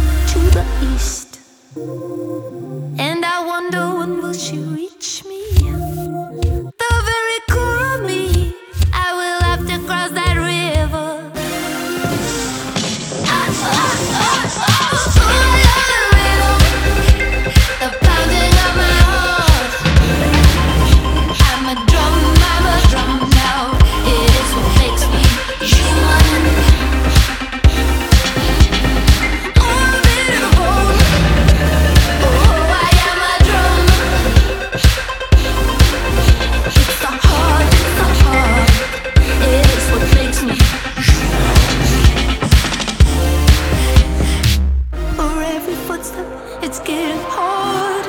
to the east, and I wonder when will she reach me. The very core of me, I will have to cross that river. I love the rhythm, the pounding of my heart. I'm a drum now. It is what makes me human. Oh, beautiful. Oh, I am a drum. It's the heart, it's the heart. It is what makes me human. For every footstep, it's getting harder.